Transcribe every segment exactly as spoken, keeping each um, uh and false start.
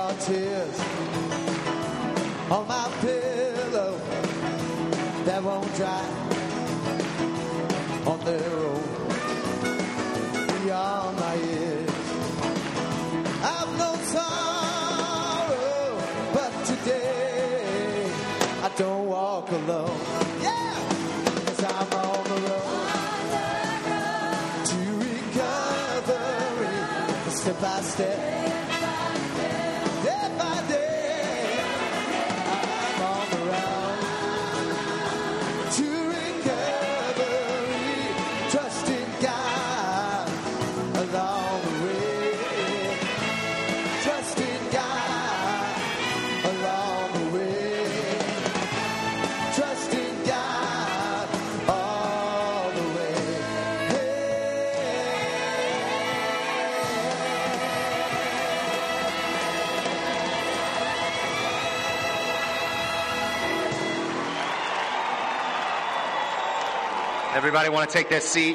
are tears on my pillow that won't dry on their own beyond my ears. I've no sorrow, but today I don't walk alone. Yeah, 'cause I'm on the road to recovery, step by step. Everybody want to take their seat?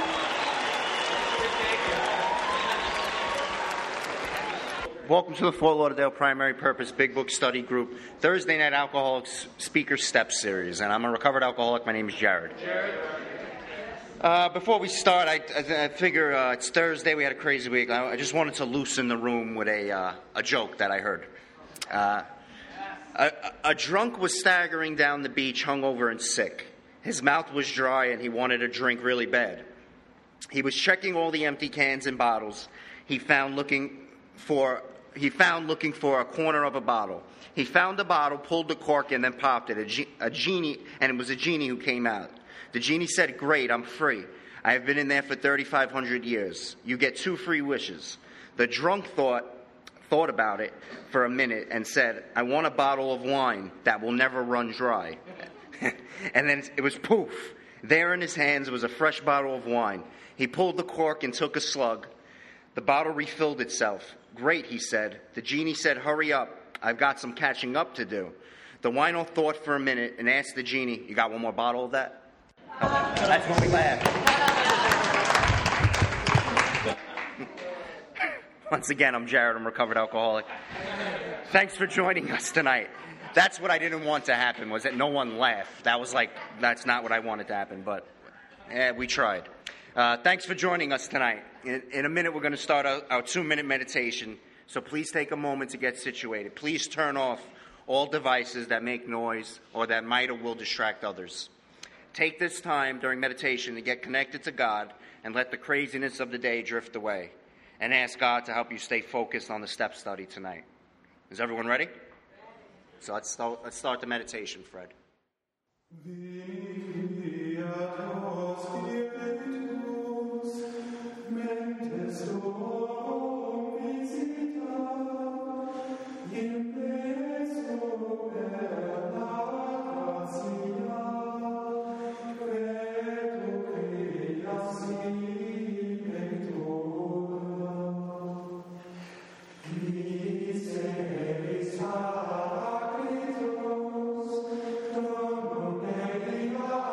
Welcome to the Fort Lauderdale Primary Purpose Big Book Study Group Thursday Night Alcoholics Speaker Step Series. And I'm a recovered alcoholic. My name is Jared. Jared. Uh, before we start, I, I, I figure uh, it's Thursday. We had a crazy week. I, I just wanted to loosen the room with a, uh, a joke that I heard. Uh, a, a drunk was staggering down the beach, hungover and sick. His mouth was dry and he wanted a drink really bad. He was checking all the empty cans and bottles he found looking for he found looking for a corner of a bottle. He found the bottle, pulled the cork, and then popped it. A, ge- a genie, and it was a genie who came out. The genie said, "Great, I'm free. I have been in there for thirty-five hundred years. You get two free wishes." The drunk thought thought about it for a minute and said, "I want a bottle of wine that will never run dry." And then it was poof. There in his hands was a fresh bottle of wine. He pulled the cork and took a slug. The bottle refilled itself. "Great," he said. The genie said, "Hurry up. I've got some catching up to do." The wino thought for a minute and asked the genie, "You got one more bottle of that?" Oh, that's when we laugh. Once again, I'm Jared. I'm a recovered alcoholic. Thanks for joining us tonight. That's what I didn't want to happen, was that no one laughed. That was like, that's not what I wanted to happen, but eh, we tried. Uh, thanks for joining us tonight. In, in a minute, we're going to start our, our two-minute meditation, so please take a moment to get situated. Please turn off all devices that make noise or that might or will distract others. Take this time during meditation to get connected to God and let the craziness of the day drift away, and ask God to help you stay focused on the step study tonight. Is everyone ready? So let's start, let's start the meditation, Fred. Amen.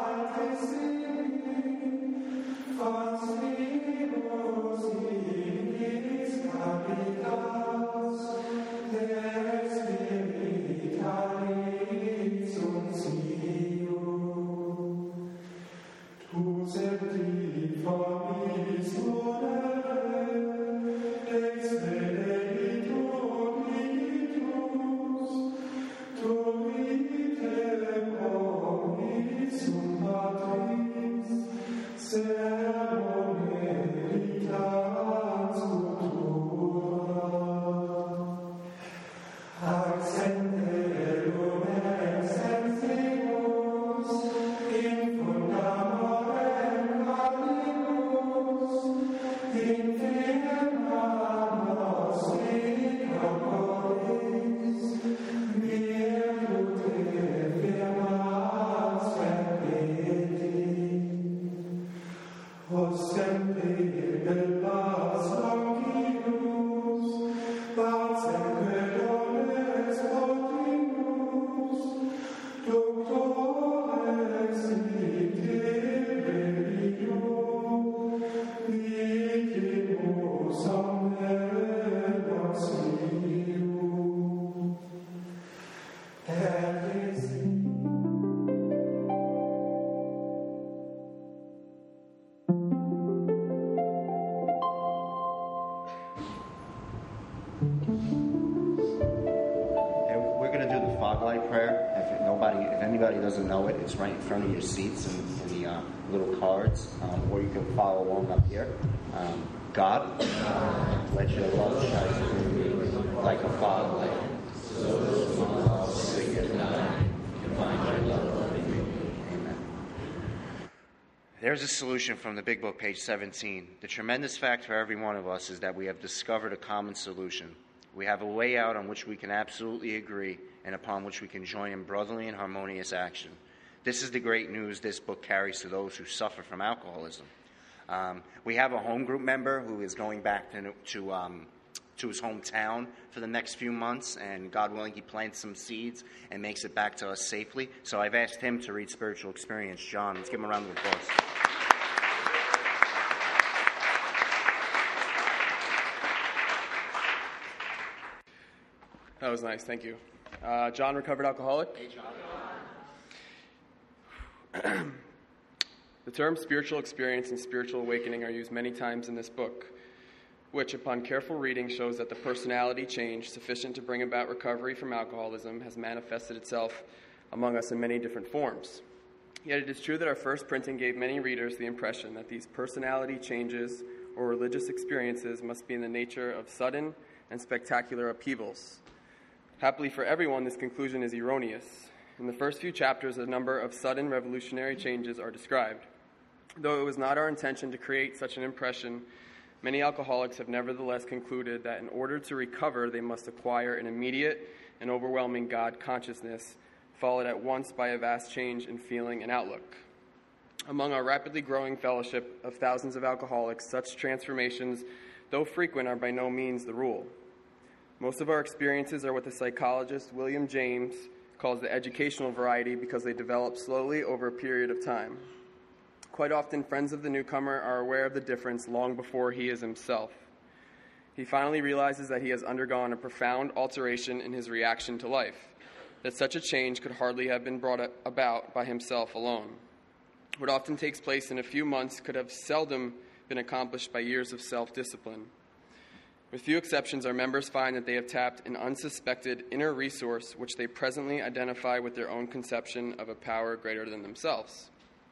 fog light prayer. If it, nobody, if anybody doesn't know it, it's right in front of your seats in, in the uh, little cards, um, or you can follow along up here. Um, God, let your love shine through me like a fog light, so those who are sick and dying can find your love in me. Amen. There's a solution from the Big Book, page seventeen. The tremendous fact for every one of us is that we have discovered a common solution. We have a way out on which we can absolutely agree and upon which we can join in brotherly and harmonious action. This is the great news this book carries to those who suffer from alcoholism. Um, we have a home group member who is going back to to, um, to his hometown for the next few months, and God willing, he plants some seeds and makes it back to us safely. So I've asked him to read Spiritual Experience. John, let's give him a round of applause. That was nice, thank you. Uh, John, recovered alcoholic. Hey, John. The terms spiritual experience and spiritual awakening are used many times in this book, which, upon careful reading, shows that the personality change sufficient to bring about recovery from alcoholism has manifested itself among us in many different forms. Yet it is true that our first printing gave many readers the impression that these personality changes or religious experiences must be in the nature of sudden and spectacular upheavals. Happily for everyone, this conclusion is erroneous. In the first few chapters, a number of sudden revolutionary changes are described. Though it was not our intention to create such an impression, many alcoholics have nevertheless concluded that in order to recover, they must acquire an immediate and overwhelming God consciousness, followed at once by a vast change in feeling and outlook. Among our rapidly growing fellowship of thousands of alcoholics, such transformations, though frequent, are by no means the rule. Most of our experiences are what the psychologist William James calls the educational variety because they develop slowly over a period of time. Quite often, friends of the newcomer are aware of the difference long before he is himself. He finally realizes that he has undergone a profound alteration in his reaction to life, that such a change could hardly have been brought about by himself alone. What often takes place in a few months could have seldom been accomplished by years of self-discipline. With few exceptions, our members find that they have tapped an unsuspected inner resource which they presently identify with their own conception of a power greater than themselves.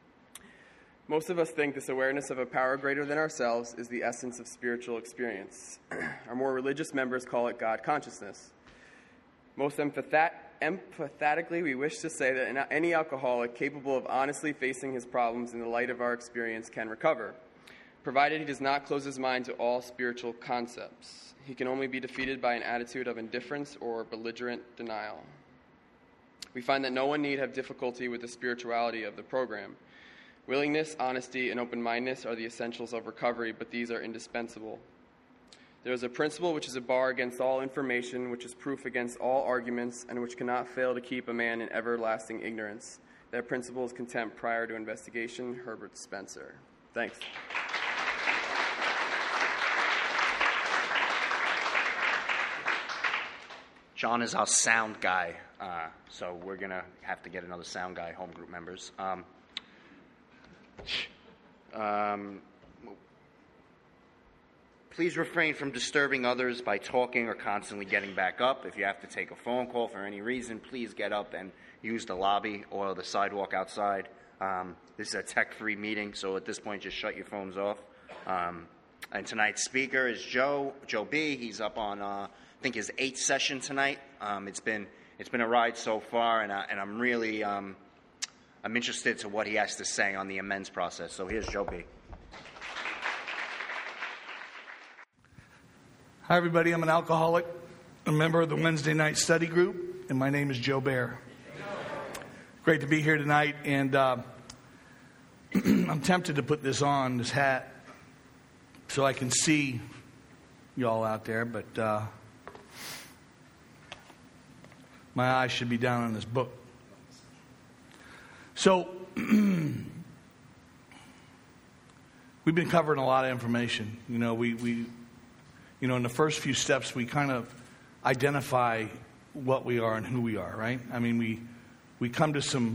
Most of us think this awareness of a power greater than ourselves is the essence of spiritual experience. Our more religious members call it God consciousness. Most emphathat- emphatically, we wish to say that any alcoholic capable of honestly facing his problems in the light of our experience can recover, provided he does not close his mind to all spiritual concepts. He can only be defeated by an attitude of indifference or belligerent denial. We find that no one need have difficulty with the spirituality of the program. Willingness, honesty, and open-mindedness are the essentials of recovery, but these are indispensable. There is a principle which is a bar against all information, which is proof against all arguments, and which cannot fail to keep a man in everlasting ignorance. That principle is contempt prior to investigation. Herbert Spencer. Thanks. John is our sound guy, uh, so we're going to have to get another sound guy, home group members. Um, um, please refrain from disturbing others by talking or constantly getting back up. If you have to take a phone call for any reason, please get up and use the lobby or the sidewalk outside. Um, this is a tech-free meeting, so at this point, just shut your phones off. Um, and tonight's speaker is Joe, Joe B. He's up on... Uh, I think his eighth session tonight. Um, it's been it's been a ride so far, and I, and I'm really um, I'm interested to what he has to say on the amends process. So here's Joe B. Hi everybody, I'm an alcoholic, a member of the Wednesday night study group, and my name is Joe Bear. Great to be here tonight, and uh, I'm tempted to put this on, this hat, so I can see y'all out there, but. Uh, My eyes should be down on this book. So, we've been covering a lot of information. You know, we, we, you know, in the first few steps, we kind of identify what we are and who we are, right? I mean, we, we come to some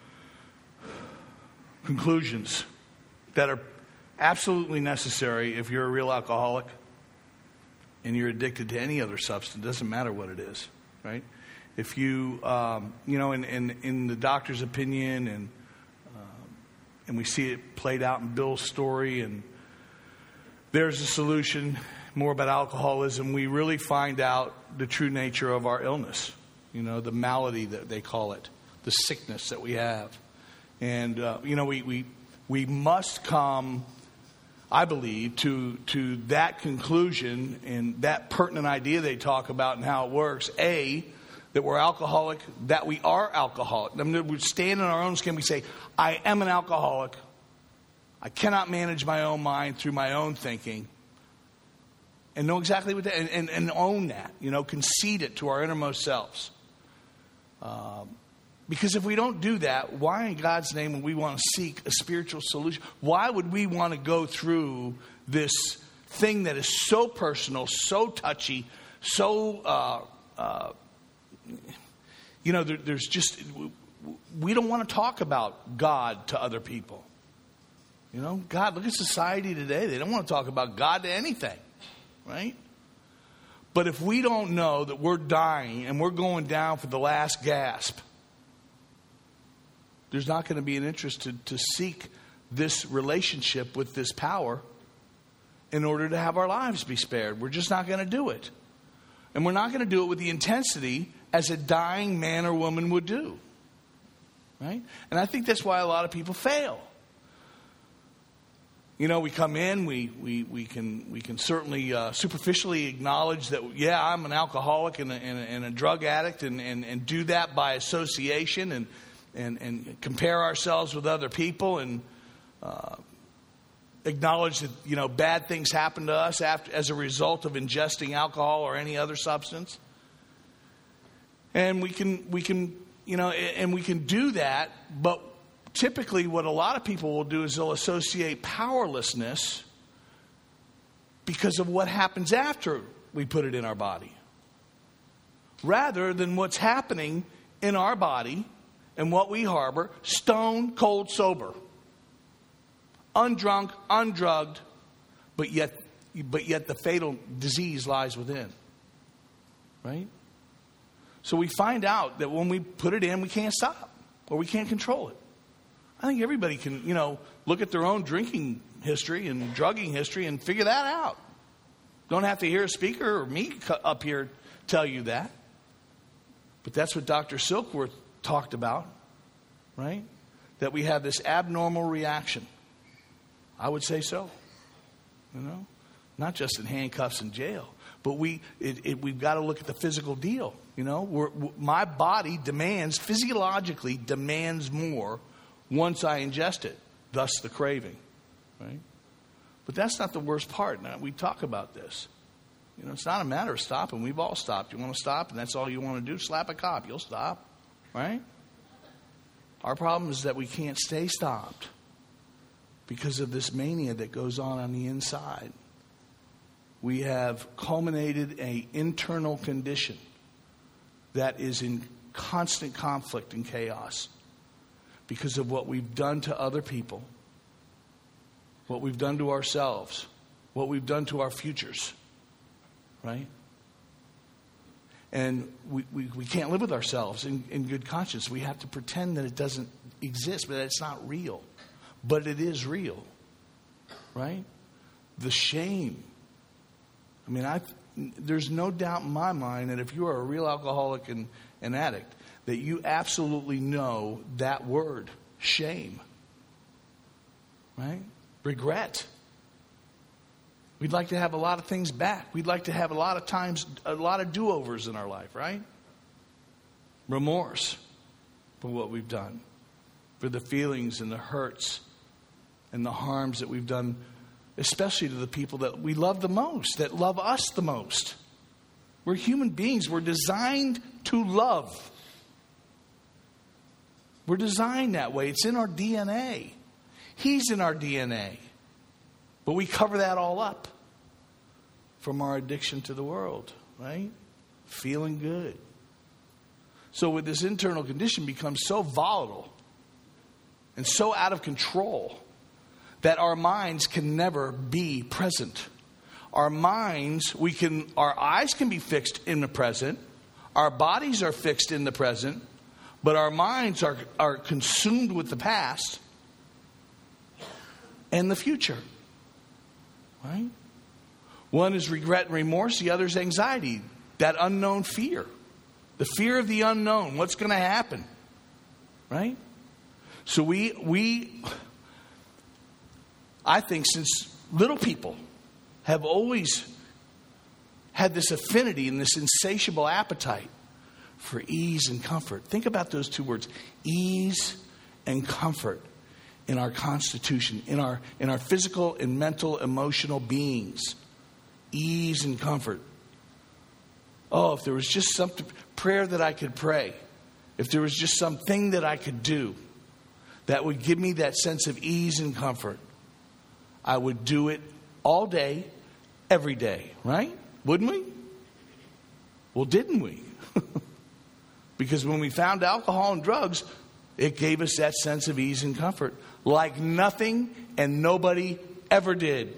conclusions that are absolutely necessary if you're a real alcoholic and you're addicted to any other substance. It doesn't matter what it is, right? if you, um, you know, in, in, in the doctor's opinion, and uh, and we see it played out in Bill's story, and there's a solution, more about alcoholism, we really find out the true nature of our illness, you know, the malady that they call it, the sickness that we have. And, uh, you know, we, we, we must come, I believe, to to that conclusion and that pertinent idea they talk about and how it works. A, that we're alcoholic, that we are alcoholic. I mean, we stand in our own skin, we say, I am an alcoholic. I cannot manage my own mind through my own thinking. And know exactly what that, and, and, and own that, you know, concede it to our innermost selves. Um, because if we don't do that, why in God's name would we want to seek a spiritual solution? Why would we want to go through this thing that is so personal, so touchy, so, uh, uh, you know, there, there's just, we don't want to talk about God to other people. You know, God, look at society today. They don't want to talk about God to anything. Right? But if we don't know that we're dying and we're going down for the last gasp, there's not going to be an interest to, to seek this relationship with this power in order to have our lives be spared. We're just not going to do it. And we're not going to do it with the intensity as a dying man or woman would do. Right? And I think that's why a lot of people fail. You know, we come in, we we, we can we can certainly uh, superficially acknowledge that, yeah, I'm an alcoholic and a, and a, and a drug addict, and, and, and do that by association, and and, and compare ourselves with other people, and uh, acknowledge that, you know, bad things happen to us after, as a result of ingesting alcohol or any other substance. And we can we can you know, and we can do that, but typically what a lot of people will do is they'll associate powerlessness because of what happens after we put it in our body, rather than what's happening in our body and what we harbor, stone cold sober, undrunk, undrugged, but yet but yet the fatal disease lies within. Right? So we find out that when we put it in, we can't stop, or we can't control it. I think everybody can, you know, look at their own drinking history and drugging history and figure that out. Don't have to hear a speaker or me up here tell you that. But that's what Doctor Silkworth talked about, right? That we have this abnormal reaction. I would say so. You know, not just in handcuffs in jail, but we it, it, we've got to look at the physical deal. You know, we're, my body demands, physiologically demands more once I ingest it, thus the craving, right? But that's not the worst part. Now, we talk about this. You know, it's not a matter of stopping. We've all stopped. You want to stop, and that's all you want to do? Slap a cop. You'll stop, right? Our problem is that we can't stay stopped because of this mania that goes on on the inside. We have culminated an internal condition that is in constant conflict and chaos, because of what we've done to other people, what we've done to ourselves, what we've done to our futures, right? And we, we, we can't live with ourselves in, in good conscience. We have to pretend that it doesn't exist, but that it's not real. But it is real, right? The shame. I mean, I there's no doubt in my mind that if you are a real alcoholic and an addict, that you absolutely know that word, shame, right? Regret. We'd like to have a lot of things back. We'd like to have a lot of times, a lot of do-overs in our life, right? Remorse for what we've done, for the feelings and the hurts and the harms that we've done, especially to the people that we love the most, that love us the most. We're human beings. We're designed to love. We're designed that way. It's in our D N A. He's in our D N A. But we cover that all up from our addiction to the world, right? Feeling good. So with this internal condition becomes so volatile and so out of control that our minds can never be present. Our minds, we can, our eyes can be fixed in the present. Our bodies are fixed in the present, but our minds are, are consumed with the past and the future. Right? One is regret and remorse. The other is anxiety. That unknown fear. The fear of the unknown. What's going to happen? Right? So we, we, I think since little people have always had this affinity and this insatiable appetite for ease and comfort. Think about those two words, ease and comfort, in our constitution, in our, in our physical and mental, emotional beings. Ease and comfort. Oh, if there was just some prayer that I could pray, if there was just something that I could do that would give me that sense of ease and comfort, I would do it all day, every day, right? Wouldn't we? Well, didn't we? Because when we found alcohol and drugs, it gave us that sense of ease and comfort like nothing and nobody ever did.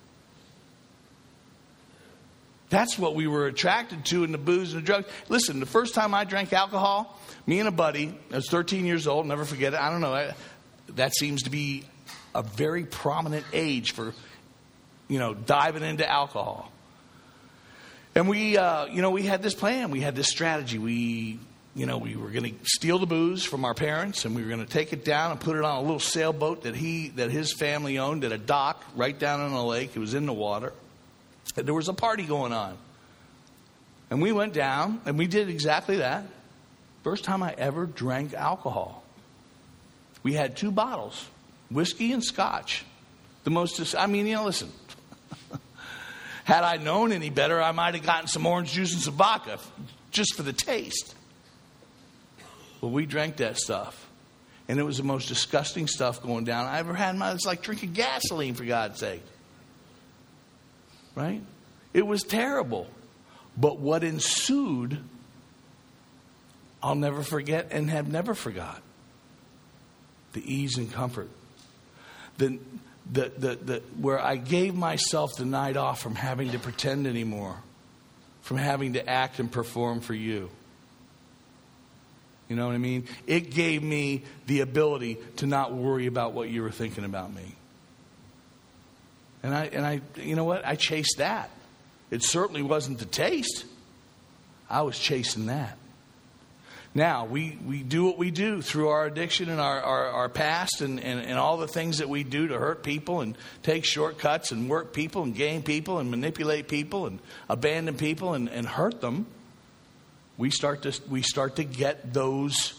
That's what we were attracted to in the booze and the drugs. Listen, the first time I drank alcohol, me and a buddy, I was thirteen years old, never forget it. I don't know. I, that seems to be a very prominent age for, you know, diving into alcohol. And we, uh, you know, we had this plan. We had this strategy. We, you know, we were going to steal the booze from our parents, and we were going to take it down and put it on a little sailboat that he, that his family owned at a dock right down on the lake. It was in the water. And there was a party going on. And we went down, and we did exactly that. First time I ever drank alcohol. We had two bottles, whiskey and scotch. The most, I mean, you know, listen. Had I known any better, I might have gotten some orange juice and some vodka just for the taste. Well, we drank that stuff. And it was the most disgusting stuff going down I ever had in my life. It's like drinking gasoline, for God's sake. Right? It was terrible. But what ensued, I'll never forget and have never forgot. The ease and comfort. The, the, the, the, where I gave myself the night off from having to pretend anymore. From having to act and perform for you. You know what I mean? It gave me the ability to not worry about what you were thinking about me. And I, and I, you know what? I chased that. It certainly wasn't the taste. I was chasing that. Now, we, we do what we do through our addiction and our, our, our past and, and, and all the things that we do to hurt people and take shortcuts and work people and game people and manipulate people and abandon people and, and hurt them. We start to, we start to get those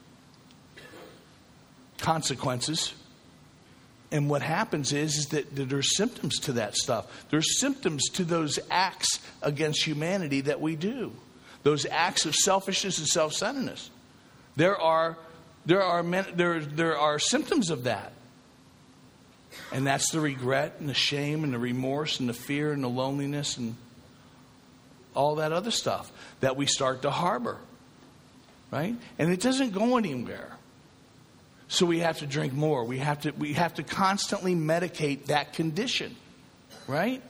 consequences. And what happens is, is that, that there's symptoms to that stuff. There's symptoms to those acts against humanity that we do. Those acts of selfishness and self-centeredness. There are, there are, there, there are symptoms of that. And that's the regret and the shame and the remorse and the fear and the loneliness and all that other stuff that we start to harbor. Right? And it doesn't go anywhere. So we have to drink more. We have to we have to constantly medicate that condition. Right?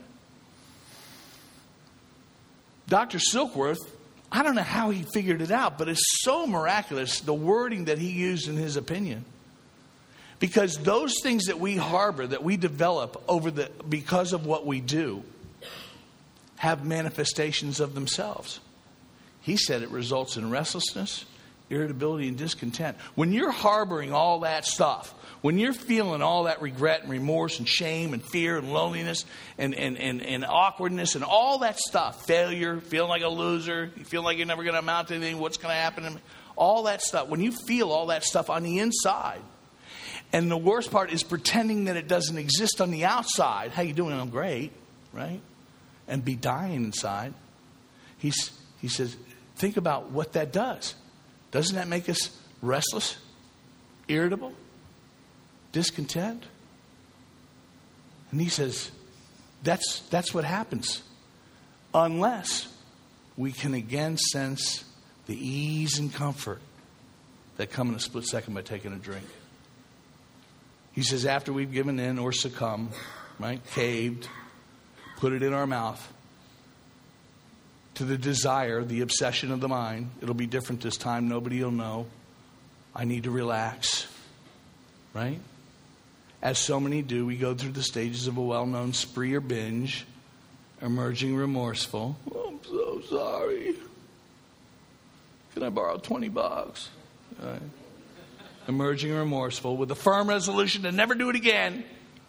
Doctor Silkworth, I don't know how he figured it out, but it's so miraculous, the wording that he used in his opinion. Because those things that we harbor, that we develop over the because of what we do, have manifestations of themselves. He said it results in restlessness, irritability, and discontent. When you're harboring all that stuff, when you're feeling all that regret and remorse and shame and fear and loneliness and, and, and, and awkwardness and all that stuff, failure, feeling like a loser, you feel like you're never going to amount to anything, what's going to happen to me, all that stuff, when you feel all that stuff on the inside, and the worst part is pretending that it doesn't exist on the outside, how you doing? I'm great, right? And be dying inside. He's, he says, think about what that does. Doesn't that make us restless, irritable, discontent? And he says, that's, that's what happens. Unless we can again sense the ease and comfort that come in a split second by taking a drink. He says, after we've given in or succumbed, right, caved, put it in our mouth, to the desire, the obsession of the mind. It'll be different this time. Nobody will know. I need to relax. Right? As so many do, we go through the stages of a well-known spree or binge, emerging remorseful. Oh, I'm so sorry. Can I borrow twenty bucks? Right. Emerging remorseful with a firm resolution to never do it again.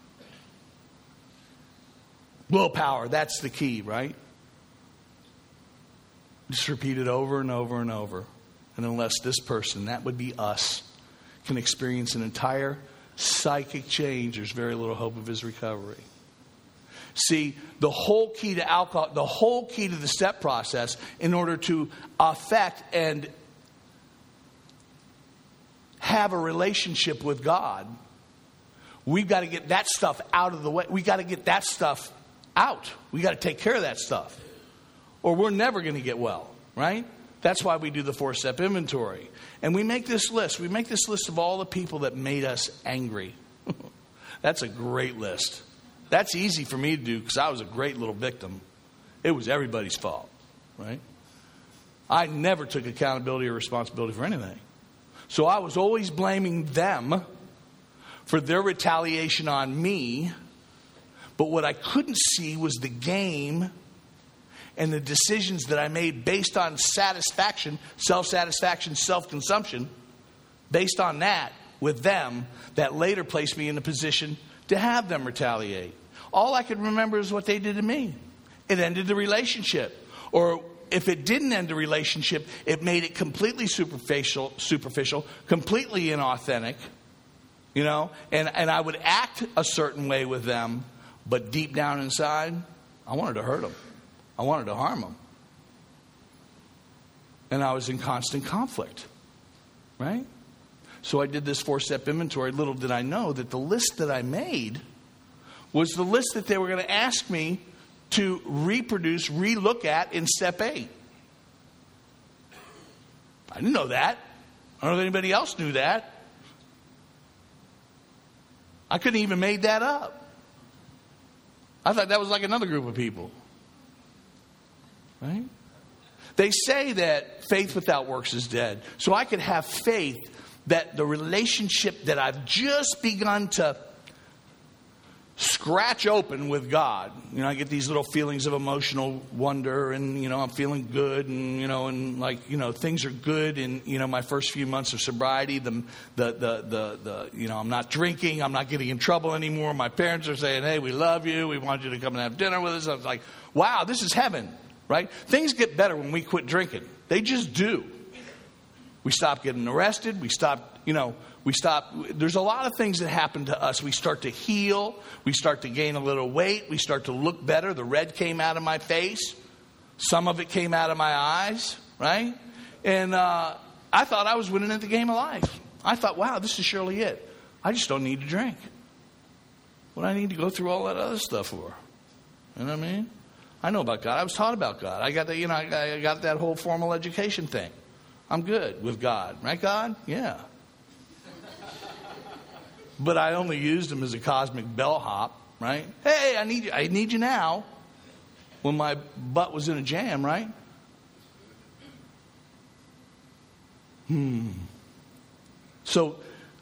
Willpower, that's the key, right? Just repeat it over and over and over. And unless this person, that would be us, can experience an entire psychic change, there's very little hope of his recovery. See, the whole key to alcohol, the whole key to the step process, in order to affect and have a relationship with God, we've got to get that stuff out of the way. We've got to get that stuff out. We've got to take care of that stuff, or we're never going to get well, right? That's why we do the four-step inventory. And we make this list. We make this list of all the people that made us angry. That's a great list. That's easy for me to do because I was a great little victim. It was everybody's fault, right? I never took accountability or responsibility for anything. So I was always blaming them for their retaliation on me. But what I couldn't see was the game and the decisions that I made based on satisfaction, self-satisfaction, self-consumption, based on that with them, that later placed me in a position to have them retaliate. All I could remember is what they did to me. It ended the relationship. Or if it didn't end the relationship, it made it completely superficial, superficial, completely inauthentic, you know, and, and I would act a certain way with them, but deep down inside, I wanted to hurt them. I wanted to harm them. And I was in constant conflict, right? So I did this four-step inventory. Little did I know that the list that I made was the list that they were going to ask me to reproduce, relook at in step eight. I didn't know that. I don't know if anybody else knew that. I couldn't even made that up. I thought that was like another group of people. Right? They say that faith without works is dead. So I could have faith that the relationship that I've just begun to scratch open with God, you know, I get these little feelings of emotional wonder, and, you know, I'm feeling good, and, you know, and like, you know, things are good in, you know, my first few months of sobriety. The, the, the, the, the, you know, I'm not drinking, I'm not getting in trouble anymore. My parents are saying, hey, we love you, we want you to come and have dinner with us. I was like, wow, this is heaven, right? Things get better when we quit drinking. They just do. We stop getting arrested. We stop, you know, we stop. There's a lot of things that happen to us. We start to heal. We start to gain a little weight. We start to look better. The red came out of my face. Some of it came out of my eyes, right? And uh, I thought I was winning at the game of life. I thought, wow, this is surely it. I just don't need to drink. What do I need to go through all that other stuff for? You know what I mean? I know about God. I was taught about God. I got the, you know, I got that whole formal education thing. I'm good with God. Right, God? Yeah. But I only used him as a cosmic bellhop, right? Hey, I need you. I need you now. When my butt was in a jam, right? Hmm. So,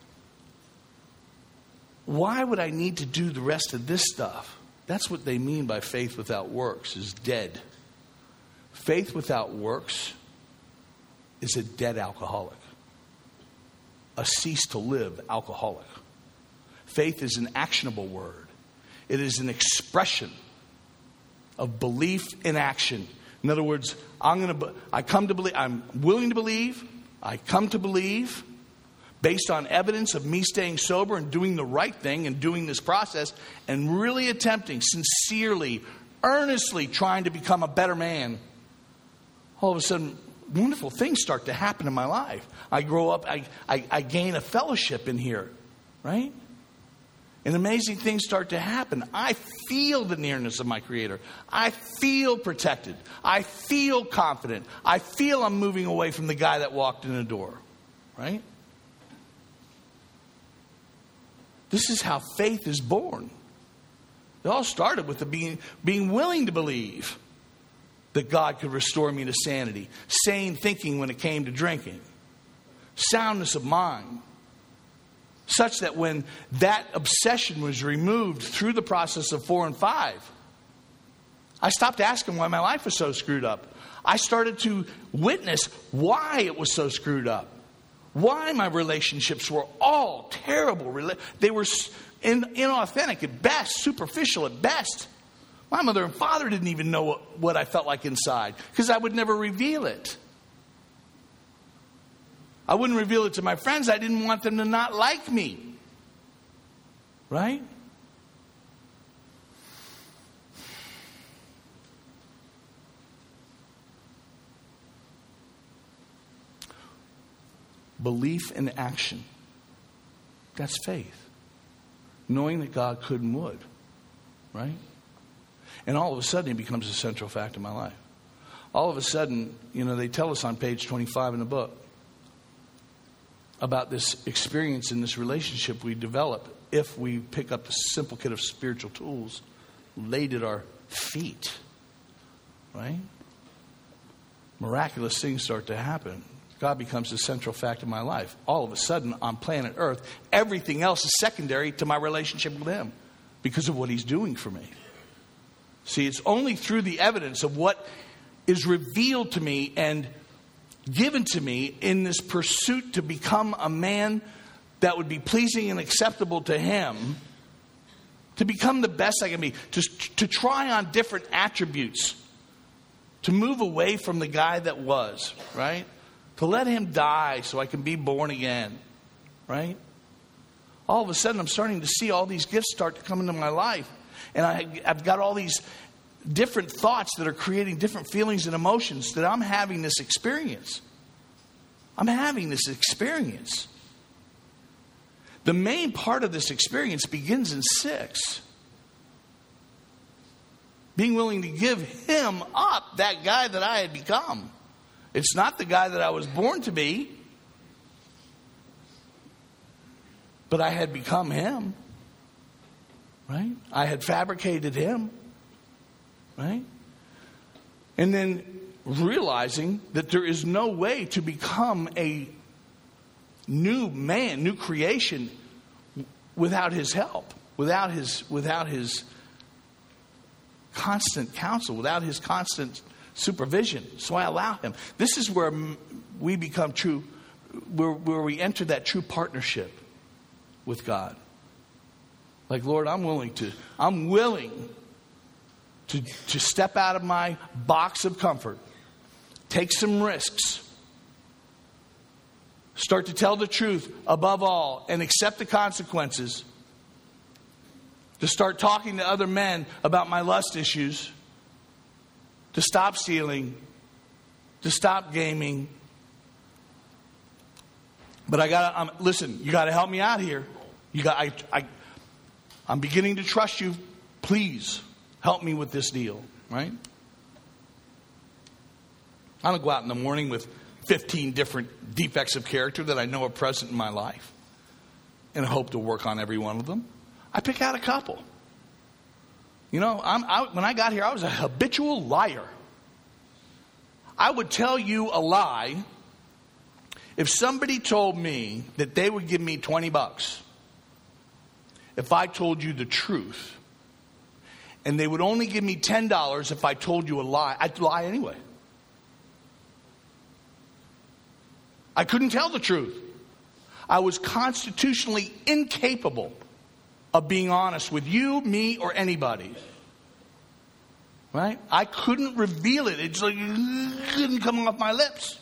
why would I need to do the rest of this stuff? That's what they mean by faith without works is dead. Faith without works is a dead alcoholic. A cease to live alcoholic. Faith is an actionable word. It is an expression of belief in action. In other words, I'm going to, I come to believe, I'm willing to believe, I come to believe based on evidence of me staying sober and doing the right thing and doing this process and really attempting, sincerely, earnestly trying to become a better man. All of a sudden, wonderful things start to happen in my life. I grow up, I, I, I gain a fellowship in here, right? And amazing things start to happen. I feel the nearness of my Creator. I feel protected. I feel confident. I feel I'm moving away from the guy that walked in the door, right? This is how faith is born. It all started with the being, being willing to believe. that God could restore me to sanity. Sane thinking when it came to drinking. Soundness of mind. Such that when that obsession was removed through the process of four and five, I stopped asking why my life was so screwed up. I started to witness why it was so screwed up. Why my relationships were all terrible. They were inauthentic at best, superficial at best. My mother and father didn't even know what, what I felt like inside because I would never reveal it. I wouldn't reveal it to my friends. I didn't want them to not like me. Right? Belief and action. That's faith. Knowing that God could and would. Right? And all of a sudden it becomes a central fact in my life. All of a sudden, you know, they tell us on page twenty-five in the book about this experience in this relationship we develop if we pick up a simple kit of spiritual tools laid at our feet. Right? Miraculous things start to happen. God becomes a central fact in my life. All of a sudden, on planet Earth, everything else is secondary to my relationship with Him because of what He's doing for me. See, it's only through the evidence of what is revealed to me and given to me in this pursuit to become a man that would be pleasing and acceptable to Him, to become the best I can be, to, to try on different attributes, to move away from the guy that was, right? To let him die so I can be born again, right? All of a sudden, I'm starting to see all these gifts start to come into my life. And I, I've got all these different thoughts that are creating different feelings and emotions that I'm having this experience. I'm having this experience. The main part of this experience begins in six. Being willing to give Him up, that guy that I had become. It's not the guy that I was born to be. But I had become Him. Right? I had fabricated Him. Right? And then realizing that there is no way to become a new man, new creation without His help, without His, without His constant counsel, without His constant supervision. So I allow Him. This is where we become true, where, where we enter that true partnership with God. Like, Lord, I'm willing to, I'm willing to, to step out of my box of comfort, take some risks, start to tell the truth above all, and accept the consequences, to start talking to other men about my lust issues, to stop stealing, to stop gaming. But I gotta um, listen. You gotta help me out here. You got. I. I. I'm beginning to trust you. Please help me with this deal. Right? I don't go out in the morning with fifteen different defects of character that I know are present in my life, and hope to work on every one of them. I pick out a couple. You know, I'm, I, when I got here, I was a habitual liar. I would tell you a lie if somebody told me that they would give me twenty bucks if I told you the truth, and they would only give me ten dollars if I told you a lie. I'd lie anyway. I couldn't tell the truth. I was constitutionally incapable of being honest with you, me, or anybody. Right? I couldn't reveal it. It just like it couldn't come off my lips.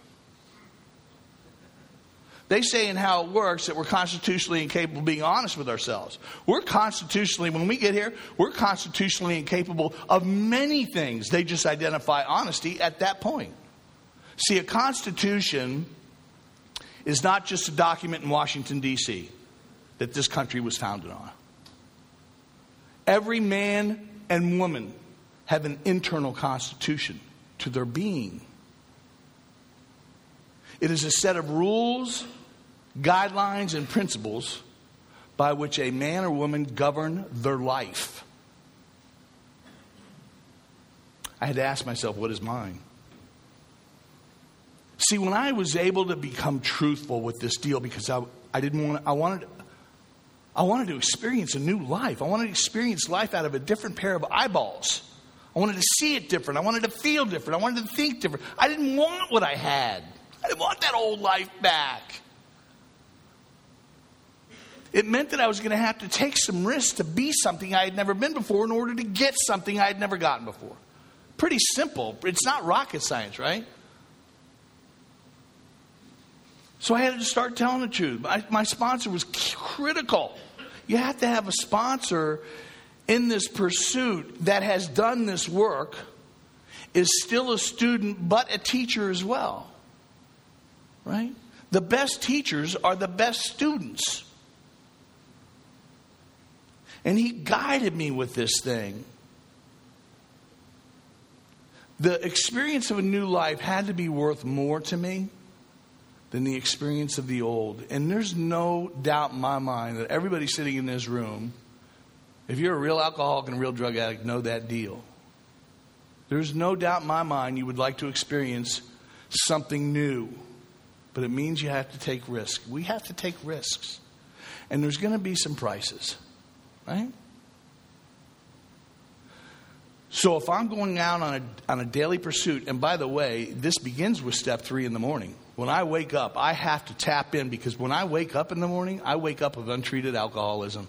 They say in how it works that we're constitutionally incapable of being honest with ourselves. We're constitutionally, when we get here, we're constitutionally incapable of many things. They just identify honesty at that point. See, a constitution is not just a document in Washington, D C that this country was founded on. Every man and woman have an internal constitution to their being. It is a set of rules, guidelines, and principles by which a man or woman govern their life. I had to ask myself, what is mine? See, when I was able to become truthful with this deal, because I, I didn't want, I wanted, I wanted to experience a new life. I wanted to experience life out of a different pair of eyeballs. I wanted to see it different. I wanted to feel different. I wanted to think different. I didn't want what I had. I didn't want that old life back. It meant that I was going to have to take some risks to be something I had never been before in order to get something I had never gotten before. Pretty simple. It's not rocket science, right? So I had to start telling the truth. My, my sponsor was critical. You have to have a sponsor in this pursuit that has done this work, is still a student, but a teacher as well. Right? The best teachers are the best students. And he guided me with this thing. The experience of a new life had to be worth more to me than the experience of the old. And there's no doubt in my mind that everybody sitting in this room, if you're a real alcoholic and a real drug addict, know that deal. There's no doubt in my mind you would like to experience something new. But it means you have to take risks. We have to take risks. And there's going to be some prices. Right? So if I'm going out on a, on a daily pursuit, and by the way, this begins with step three in the morning. When I wake up, I have to tap in, because when I wake up in the morning, I wake up with untreated alcoholism.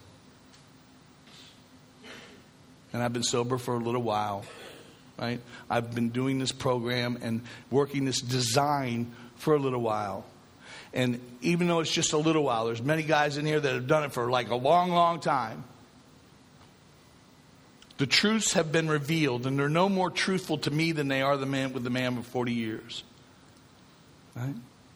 And I've been sober for a little while. Right? I've been doing this program and working this design for a little while. And even though it's just a little while, there's many guys in here that have done it for like a long, long time. The truths have been revealed, and they're no more truthful to me than they are the man with the man of forty years. Right?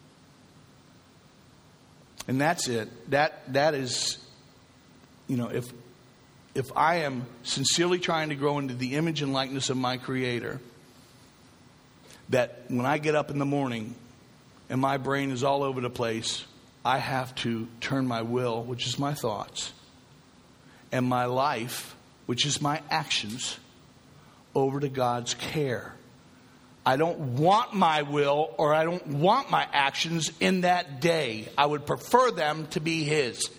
And that's it. That that is, you know, if if I am sincerely trying to grow into the image and likeness of my Creator, that when I get up in the morning and my brain is all over the place, I have to turn my will, which is my thoughts, and my life, which is my actions, over to God's care. I don't want my will or I don't want my actions in that day. I would prefer them to be His.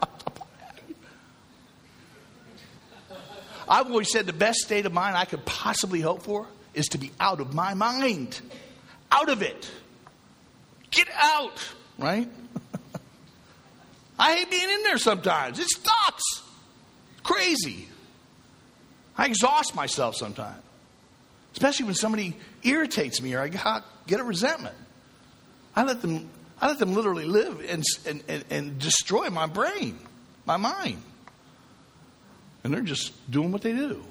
I've always said the best state of mind I could possibly hope for is to be out of my mind. Out of it. Get out. Right? I hate being in there sometimes. It's nuts. Crazy. I exhaust myself sometimes. Especially when somebody irritates me or I get a resentment. I let them I let them literally live and, and, and, and destroy my brain, my mind. And they're just doing what they do.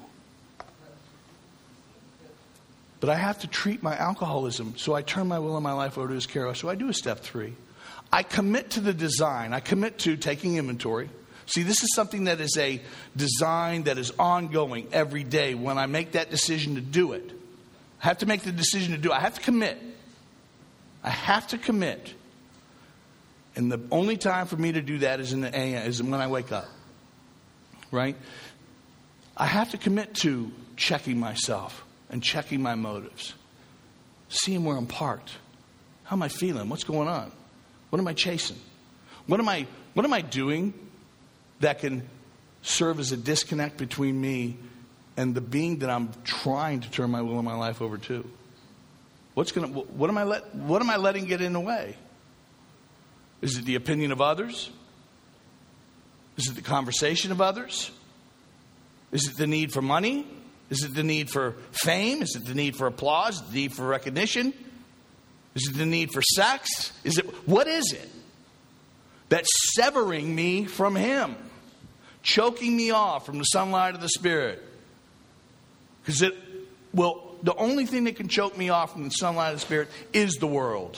But I have to treat my alcoholism, so I turn my will and my life over to His care. So I do a step three. I commit to the design. I commit to taking inventory. See, this is something that is a design that is ongoing every day. When I make that decision to do it, I have to make the decision to do it. I have to commit. I have to commit. And the only time for me to do that is in the A M, is when I wake up. Right? I have to commit to checking myself and checking my motives. Seeing where I'm parked. How am I feeling? What's going on? What am I chasing? What am I what am I doing that can serve as a disconnect between me and the being that I'm trying to turn my will and my life over to? What's gonna what am I let what am I letting get in the way? Is it the opinion of others? Is it the conversation of others? Is it the need for money? Is it the need for fame? Is it the need for applause? The need for recognition? Is it the need for sex? Is it what is it that's severing me from Him? Choking me off from the sunlight of the Spirit? Because it well, the only thing that can choke me off from the sunlight of the Spirit is the world.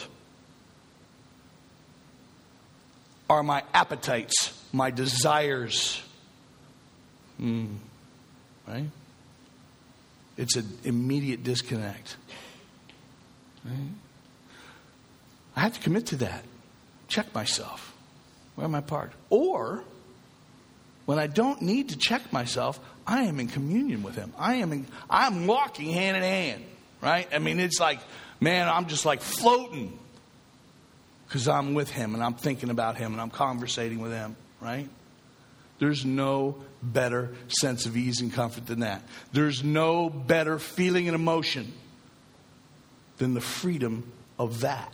Are my appetites, my desires. Mm, right? It's an immediate disconnect. Right? I have to commit to that. Check myself. Where am I parked? Or, when I don't need to check myself, I am in communion with him. I am in, I'm walking hand in hand, right? I mean, it's like, man, I'm just like floating because I'm with him and I'm thinking about him and I'm conversating with him, right? There's no better sense of ease and comfort than that. There's no better feeling and emotion than the freedom of that.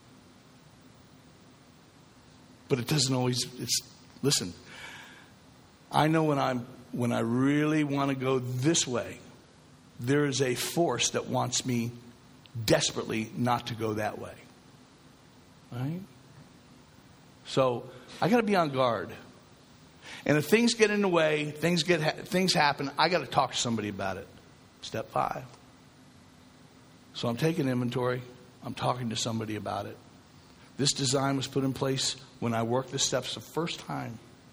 But it doesn't always, it's, listen, I know when I'm, when I really want to go this way, there is a force that wants me desperately not to go that way. Right? So I got to be on guard. And if things get in the way, things get things happen, I got to talk to somebody about it. Step five. So I'm taking inventory. I'm talking to somebody about it. This design was put in place when I worked the steps the first time.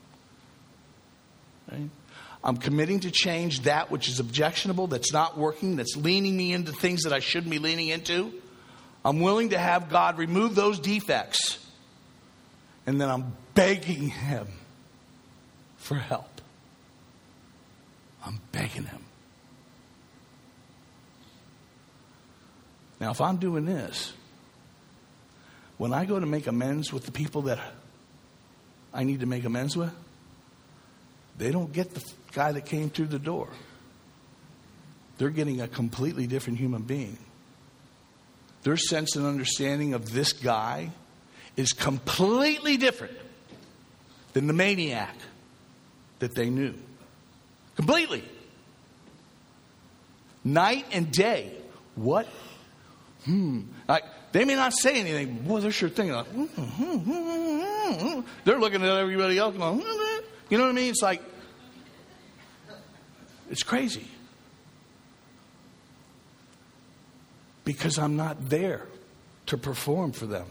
Right? I'm committing to change that which is objectionable, that's not working, that's leaning me into things that I shouldn't be leaning into. I'm willing to have God remove those defects. And then I'm begging him for help. I'm begging him. Now, if I'm doing this, when I go to make amends with the people that I need to make amends with, they don't get the guy that came through the door. They're getting a completely different human being. Their sense and understanding of this guy is completely different than the maniac that they knew. Completely. Night and day. What? Hmm. Like, they may not say anything, but boy, they're sure thinking like, hmm, hmm, hmm, hmm. They're looking at everybody else going, hmm. You know what I mean? It's like, it's crazy. Because I'm not there to perform for them.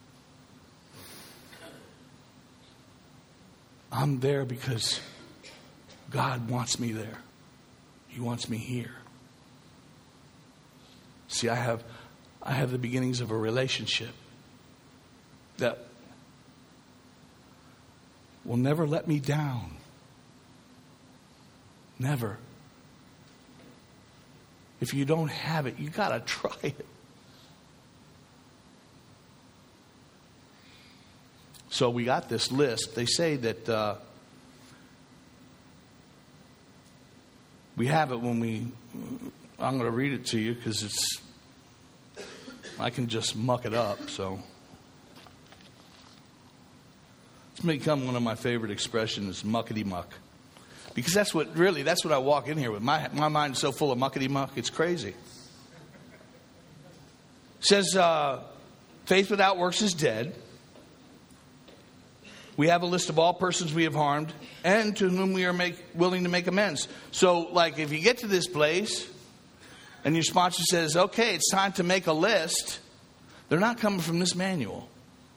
I'm there because God wants me there. He wants me here. See, I have I have the beginnings of a relationship that will never let me down. Never. If you don't have it, you got to try it. So we got this list. They say that uh, we have it when we, I'm going to read it to you because it's, I can just muck it up. So it's become one of my favorite expressions, muckety muck. Because that's what, really, that's what I walk in here with. My, my mind is so full of muckety muck, it's crazy. It says, uh, faith without works is dead. We have a list of all persons we have harmed and to whom we are make, willing to make amends. So, like, if you get to this place and your sponsor says, okay, it's time to make a list, they're not coming from this manual.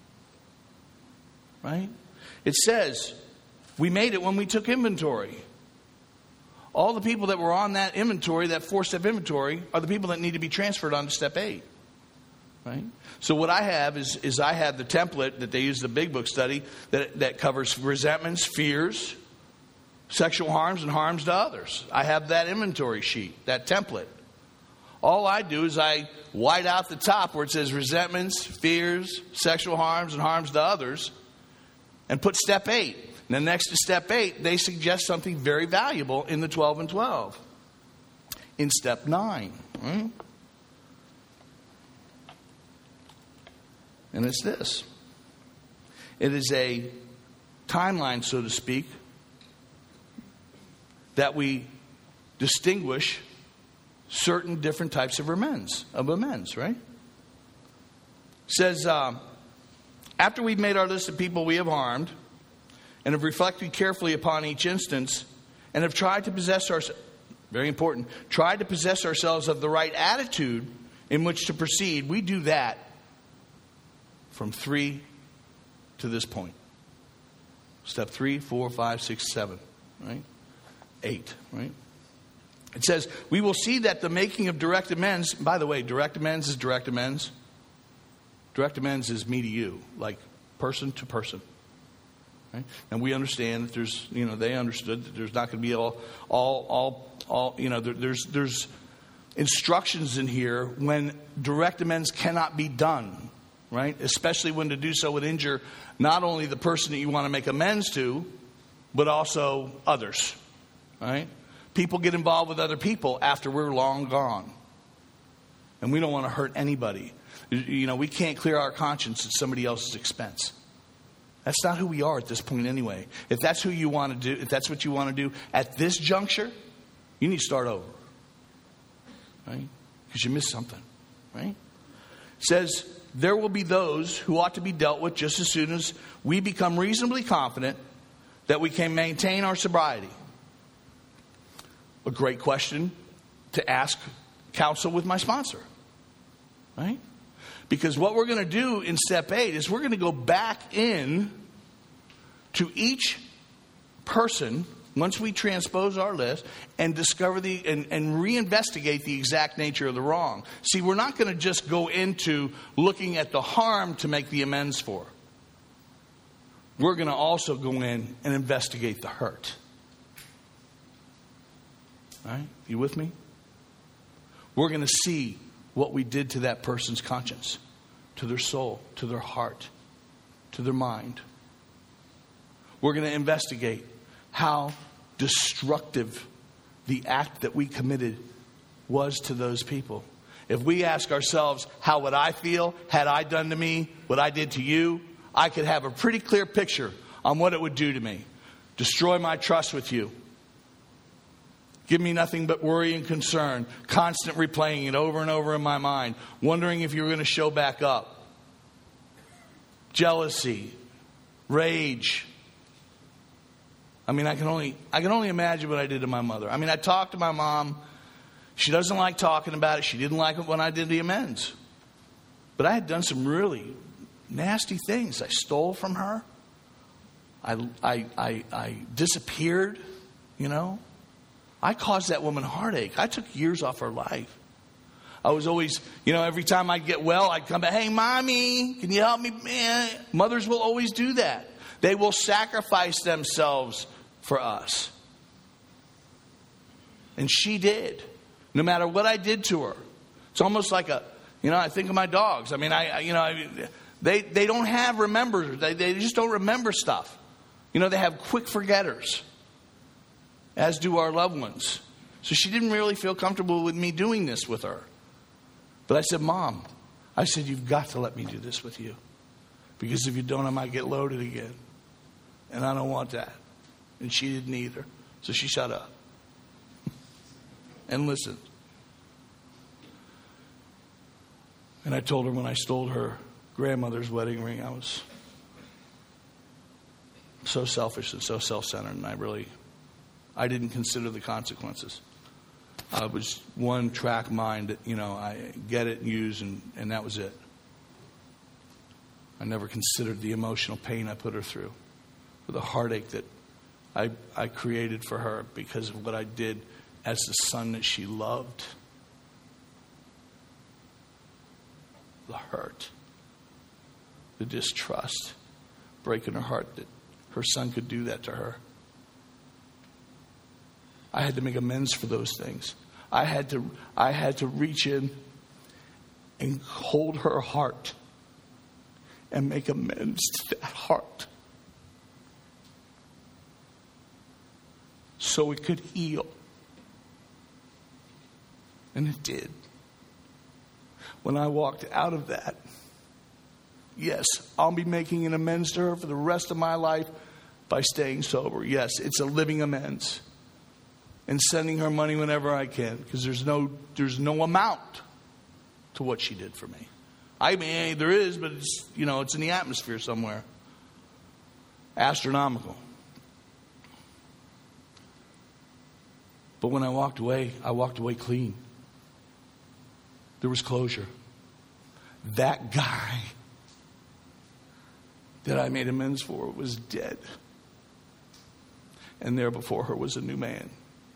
Right? It says, we made it when we took inventory. All the people that were on that inventory, that four-step inventory, are the people that need to be transferred on to step eight. Right? So what I have is, is I have the template that they use in the Big Book study that, that covers resentments, fears, sexual harms, and harms to others. I have that inventory sheet, that template. All I do is I white out the top where it says resentments, fears, sexual harms, and harms to others, and put step eight. And then next to step eight, they suggest something very valuable in the twelve and twelve. In step nine. Right? And it's this. It is a timeline, so to speak, that we distinguish certain different types of amends, of amends, right? It says, uh, after we've made our list of people we have harmed and have reflected carefully upon each instance and have tried to possess ourselves, very important, tried to possess ourselves of the right attitude in which to proceed, we do that from three to this point. Step three, four, five, six, seven, right? Eight, right? It says, we will see that the making of direct amends, by the way, direct amends is direct amends. Direct amends is me to you, like person to person. Right? And we understand that there's, you know, they understood that there's not going to be all, all, all, all, you know, there, there's, there's instructions in here when direct amends cannot be done, right? Especially when to do so would injure not only the person that you want to make amends to, but also others, right? People get involved with other people after we're long gone. And we don't want to hurt anybody. You know, we can't clear our conscience at somebody else's expense. That's not who we are at this point anyway. If that's who you want to do, if that's what you want to do at this juncture, you need to start over. Right? Because you missed something. Right? It says, there will be those who ought to be dealt with just as soon as we become reasonably confident that we can maintain our sobriety. A great question to ask counsel with my sponsor. Right? Because what we're going to do in step eight is we're going to go back in to each person once we transpose our list and discover the and, and reinvestigate the exact nature of the wrong. See, we're not going to just go into looking at the harm to make the amends for. We're going to also go in and investigate the hurt. All right? You with me? We're going to see what we did to that person's conscience, to their soul, to their heart, to their mind. We're going to investigate how destructive the act that we committed was to those people. If we ask ourselves, how would I feel had I done to me what I did to you? I could have a pretty clear picture on what it would do to me. Destroy my trust with you. Give me nothing but worry and concern, constant replaying it over and over in my mind, wondering if you were going to show back up. Jealousy, rage. I mean, I can only I can only imagine what I did to my mother. I mean, I talked to my mom. She doesn't like talking about it. She didn't like it when I did the amends. But I had done some really nasty things. I stole from her. I I I, I disappeared, you know. I caused that woman heartache. I took years off her life. I was always, you know, every time I'd get well, I'd come back, hey, mommy, can you help me? Man, mothers will always do that. They will sacrifice themselves for us. And she did, no matter what I did to her. It's almost like a, you know, I think of my dogs. I mean, I, you know, I, they, they don't have remembers. They, they just don't remember stuff. You know, they have quick forgetters. As do our loved ones. So she didn't really feel comfortable with me doing this with her. But I said, Mom, I said, you've got to let me do this with you. Because if you don't, I might get loaded again. And I don't want that. And she didn't either. So she shut up. And listened. And I told her when I stole her grandmother's wedding ring, I was so selfish and so self-centered. And I really... I didn't consider the consequences. I was one track mind that, you know, I get it and use, and, and that was it. I never considered the emotional pain I put her through, or the heartache that I, I created for her because of what I did as the son that she loved. The hurt, the distrust, breaking her heart that her son could do that to her. I had to make amends for those things. I had to I had to reach in and hold her heart and make amends to that heart so it could heal. And it did. When I walked out of that, yes, I'll be making an amends to her for the rest of my life by staying sober. Yes, it's a living amends. And sending her money whenever I can, because there's no there's no amount to what she did for me. I mean, there is, but it's, you know, it's in the atmosphere somewhere. Astronomical. But when I walked away, I walked away clean. There was closure. That guy that I made amends for was dead. And there before her was a new man.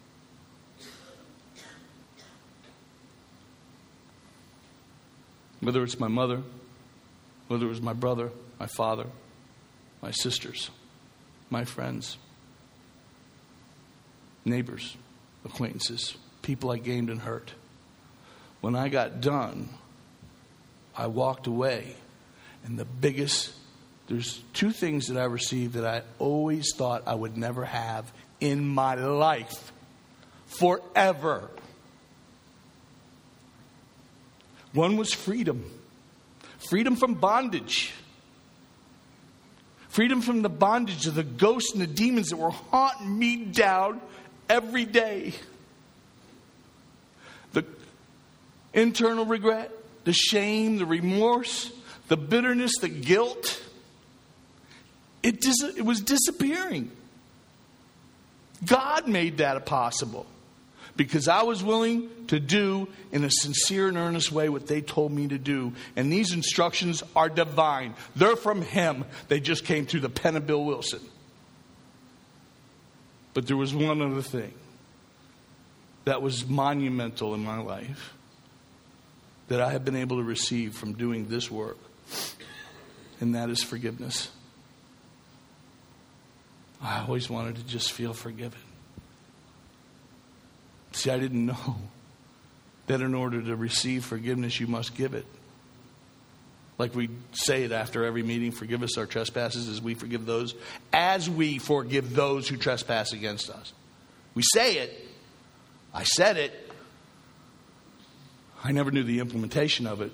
Whether it's my mother, whether it was my brother, my father, my sisters, my friends, neighbors, acquaintances, people I gamed and hurt. When I got done, I walked away, and the biggest, there's two things that I received that I always thought I would never have in my life, forever. One was freedom. Freedom from bondage. Freedom from the bondage of the ghosts and the demons that were haunting me down every day. The internal regret, the shame, the remorse, the bitterness, the guilt. It, dis- it was disappearing. God made that possible because I was willing to do in a sincere and earnest way what they told me to do. And these instructions are divine. They're from Him. They just came through the pen of Bill Wilson. But there was one other thing that was monumental in my life that I have been able to receive from doing this work. And that is forgiveness. I always wanted to just feel forgiven. See, I didn't know that in order to receive forgiveness, you must give it. Like we say it after every meeting, forgive us our trespasses as we forgive those, as we forgive those who trespass against us. We say it. I said it. I never knew the implementation of it.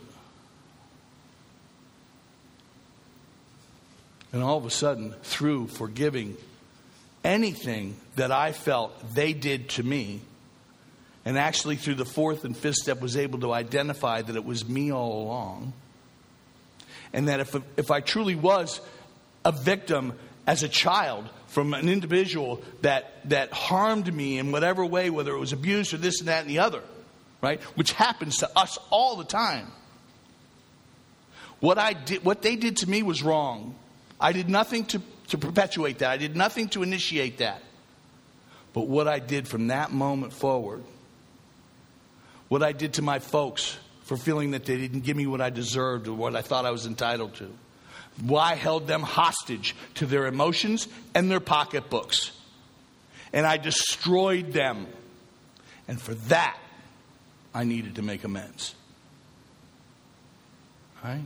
And all of a sudden, through forgiving anything that I felt they did to me, and actually through the fourth and fifth step was able to identify that it was me all along, and that if if I truly was a victim as a child from an individual that that harmed me in whatever way, whether it was abuse or this and that and the other, right, which happens to us all the time. What I did, what they did to me was wrong. I did nothing to, to perpetuate that. I did nothing to initiate that. But what I did from that moment forward, what I did to my folks for feeling that they didn't give me what I deserved or what I thought I was entitled to, why I held them hostage to their emotions and their pocketbooks. And I destroyed them. And for that, I needed to make amends. Right?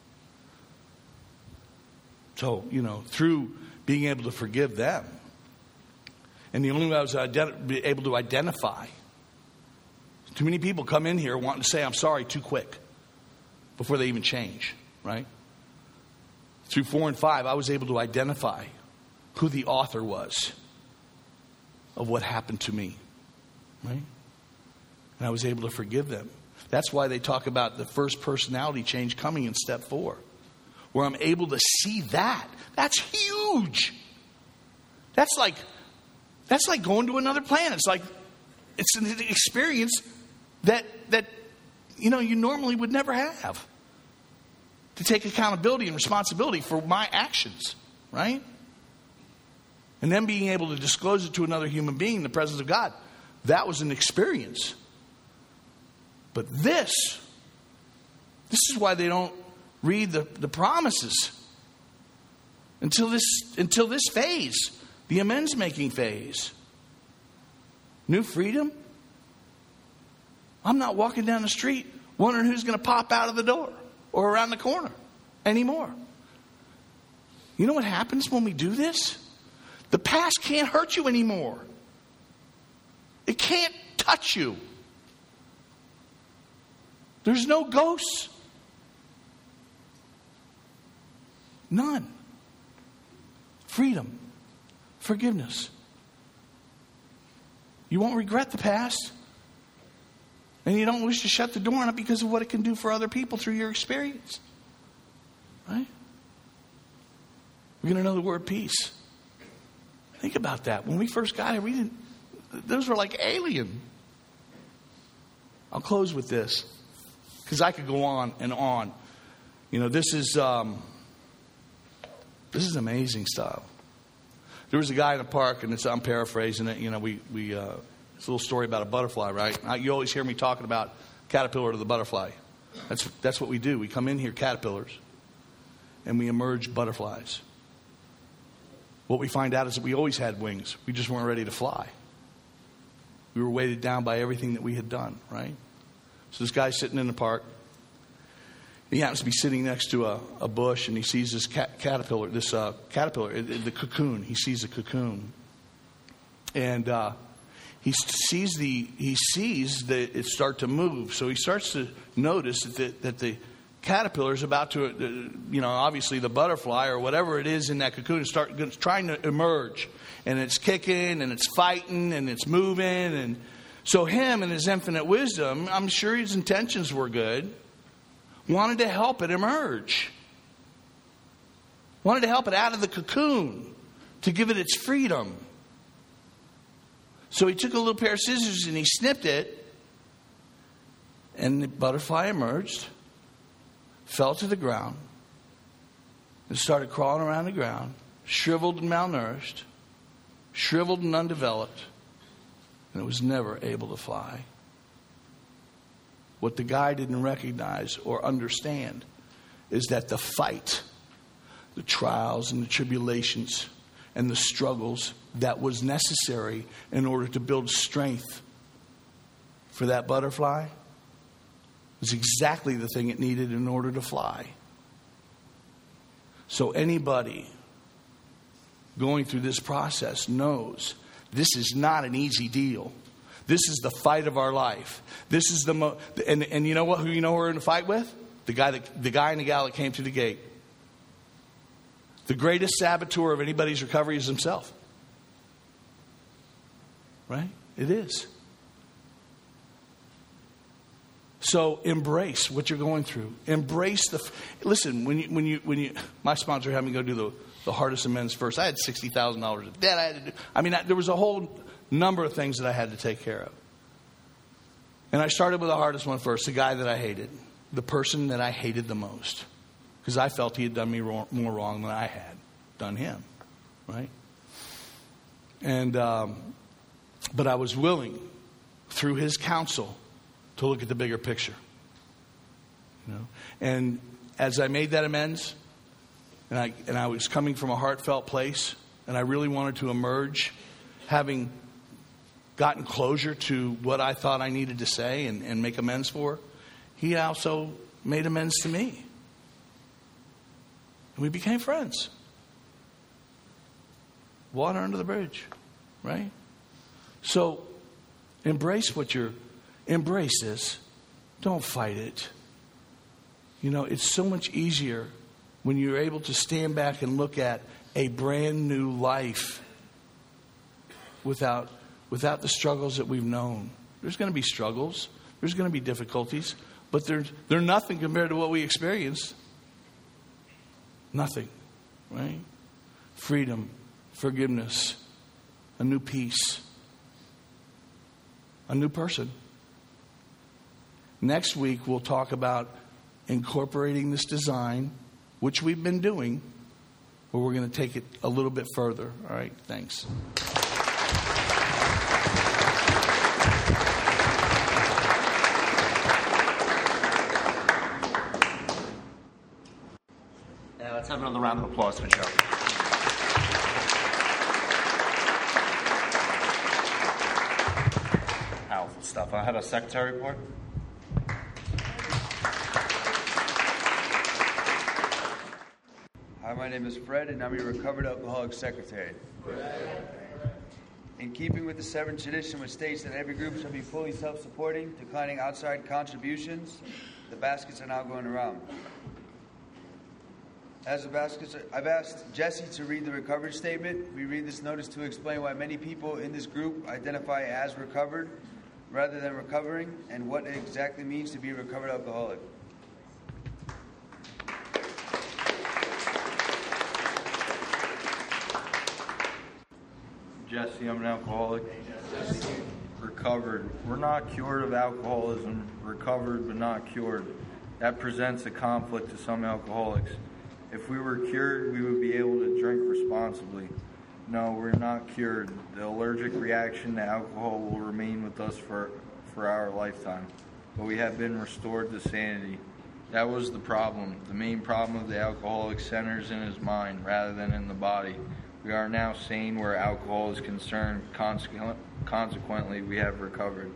So, you know, through being able to forgive them, and the only way I was ident- able to identify, too many people come in here wanting to say I'm sorry too quick before they even change, right? Through four and five, I was able to identify who the author was of what happened to me, right? And I was able to forgive them. That's why they talk about the first personality change coming in step four, where I'm able to see that. That's huge. That's like, that's like going to another planet. It's like, it's an experience that, that, you know, you normally would never have. To take accountability and responsibility for my actions, right? And then being able to disclose it to another human being in the presence of God. That was an experience. But this, this is why they don't read the, the promises until this until this phase, the amends making phase. New freedom. I'm not walking down the street wondering who's going to pop out of the door or around the corner anymore. You know what happens when we do this? The past can't hurt you anymore. It can't touch you. There's no ghosts. None. Freedom. Forgiveness. You won't regret the past. And you don't wish to shut the door on it because of what it can do for other people through your experience. Right? We're going to know the word peace. Think about that. When we first got here, we didn't, those were like alien. I'll close with this, because I could go on and on. You know, this is um, this is amazing stuff. There was a guy in the park, and it's, I'm paraphrasing it. You know, we we uh, it's a little story about a butterfly, right? You always hear me talking about caterpillar to the butterfly. That's that's what we do. We come in here caterpillars, and we emerge butterflies. what we find out is that we always had wings. We just weren't ready to fly. We were weighted down by everything that we had done, right? So this guy's sitting in the park. He happens to be sitting next to a, a bush, and he sees this cat, caterpillar, this uh, caterpillar, the cocoon. He sees a cocoon. And uh, he sees the he sees that it start to move. So he starts to notice that the, that the caterpillar is about to, uh, you know, obviously the butterfly or whatever it is in that cocoon is start it's trying to emerge, and it's kicking and it's fighting and it's moving. And so him and his infinite wisdom, I'm sure his intentions were good, wanted to help it emerge, wanted to help it out of the cocoon to give it its freedom. So he took a little pair of scissors and he snipped it, and the butterfly emerged, fell to the ground, and started crawling around the ground, shriveled and malnourished, shriveled and undeveloped, and it was never able to fly. What the guy didn't recognize or understand is that the fight, the trials and the tribulations and the struggles that was necessary in order to build strength for that butterfly was exactly the thing it needed in order to fly. So anybody going through this process knows this is not an easy deal. This is the fight of our life. This is the mo- and and you know what? Who you know we're in a fight with? The guy that the guy and the gal that came through the gate. The greatest saboteur of anybody's recovery is himself. Right? It is. So embrace what you're going through. Embrace the. Listen, when you when you when you my sponsor had me go do the the hardest amends first. I had sixty thousand dollars of debt. I had to do. I mean, I, there was a whole number of things that I had to take care of. And I started with the hardest one first. The guy that I hated, the person that I hated the most, because I felt he had done me wrong, more wrong than I had done him. Right? And um, but I was willing, through his counsel, to look at the bigger picture. You know? And as I made that amends, and I and I was coming from a heartfelt place, and I really wanted to emerge, having gotten closure to what I thought I needed to say and, and make amends for, he also made amends to me. And we became friends. Water under the bridge, right? So embrace what you're Embrace this. Don't fight it. You know, it's so much easier when you're able to stand back and look at a brand new life without without the struggles that we've known. There's going to be struggles. There's going to be difficulties. But they're, they're nothing compared to what we experienced. Nothing. Right? Freedom, forgiveness, a new peace, a new person. Next week, we'll talk about incorporating this design, which we've been doing, but we're going to take it a little bit further. All right, thanks. Now let's have another round of applause for Joe. Powerful stuff. I have a secretary report. Hi, my name is Fred, and I'm your recovered alcoholic secretary. In keeping with the seventh tradition, which states that every group shall be fully self-supporting, declining outside contributions, the baskets are now going around. As the baskets are, I've asked Jesse to read the recovery statement. We read this notice to explain why many people in this group identify as recovered rather than recovering, and what it exactly means to be a recovered alcoholic. Jesse, I'm an alcoholic. Recovered. We're not cured of alcoholism. Recovered but not cured. That presents a conflict to some alcoholics. If we were cured, we would be able to drink responsibly. No, we're not cured. The allergic reaction to alcohol will remain with us for, for our lifetime. But we have been restored to sanity. That was the problem. The main problem of the alcoholic centers in his mind rather than in the body. We are now sane where alcohol is concerned. Consequently, consequently we have recovered.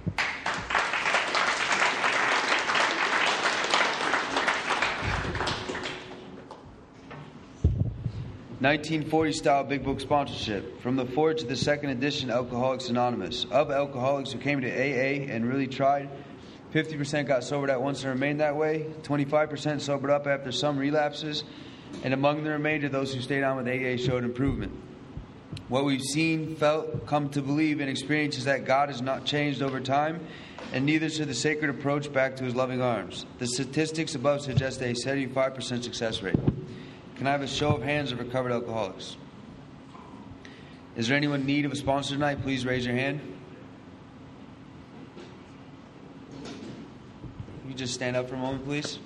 nineteen forty style Big Book sponsorship. From the fourth to the second edition, Alcoholics Anonymous. Of alcoholics who came to A A and really tried, fifty percent got sobered at once and remained that way. twenty-five percent sobered up after some relapses. And among the remainder, those who stayed on with A A showed improvement. What we've seen, felt, come to believe, and experienced is that God has not changed over time, and neither should the sacred approach back to his loving arms. The statistics above suggest a seventy-five percent success rate. Can I have a show of hands of recovered alcoholics? Is there anyone in need of a sponsor tonight? Please raise your hand. You just stand up for a moment, please.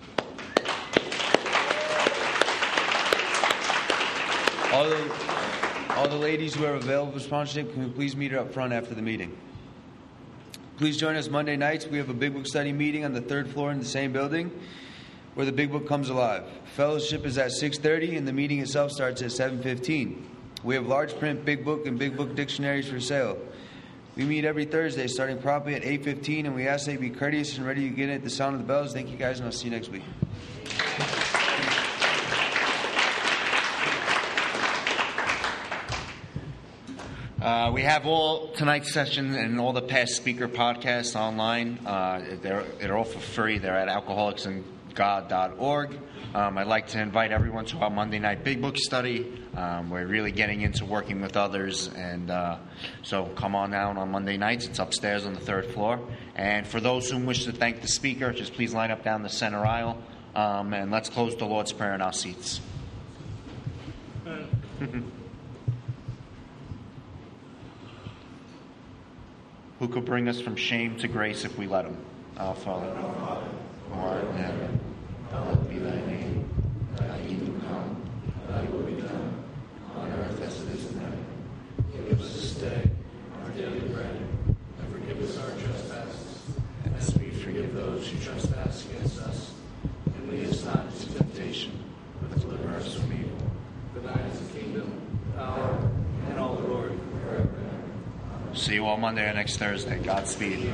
All the, all the ladies who are available for sponsorship, can we please meet her up front after the meeting? Please join us Monday nights. We have a Big Book study meeting on the third floor in the same building where the Big Book comes alive. Fellowship is at six thirty and the meeting itself starts at seven fifteen. We have large print Big Book and Big Book dictionaries for sale. We meet every Thursday starting promptly at eight fifteen, and we ask that you be courteous and ready to get in at the sound of the bells. Thank you guys, and I'll see you next week. Uh, we have all tonight's session and all the past speaker podcasts online. Uh, they're, they're all for free. They're at alcoholics and god dot org. Um, I'd like to invite everyone to our Monday night Big Book study. Um, we're really getting into working with others, and uh, so come on down on Monday nights. It's upstairs on the third floor. And for those who wish to thank the speaker, just please line up down the center aisle, um, and let's close the Lord's Prayer in our seats. Who could bring us from shame to grace if we let him? Our Father, who art in heaven, hallowed be thy name. Thy kingdom come, thy will be done, on earth as it is in heaven. Give us this day our daily bread, and forgive us our trespasses, as we forgive those who trespass against us. And lead us not into temptation, but deliver us from evil. For thine is the kingdom, the power, and all the glory forever. See you all Monday or next Thursday. Godspeed.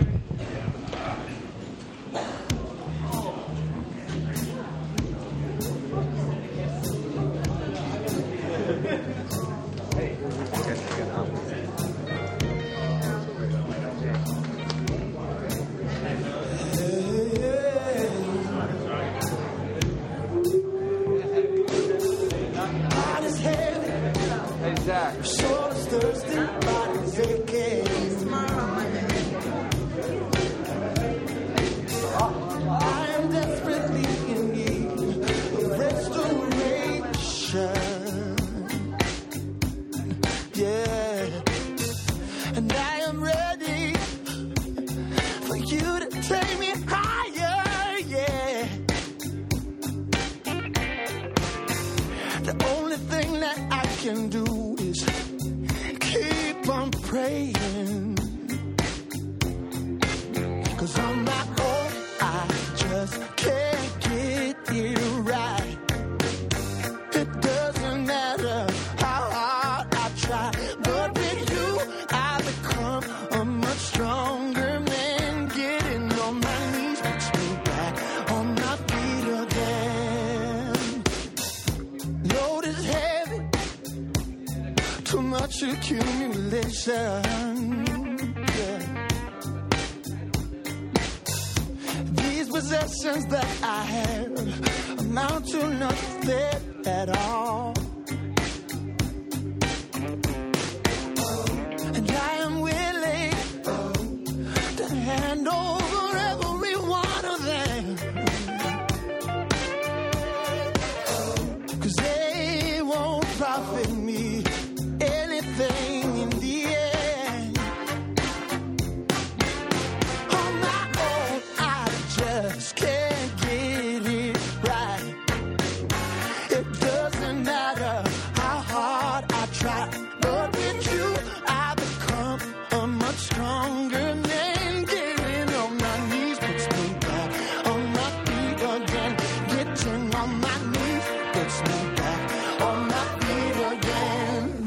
On my knees, puts me back on my feet again.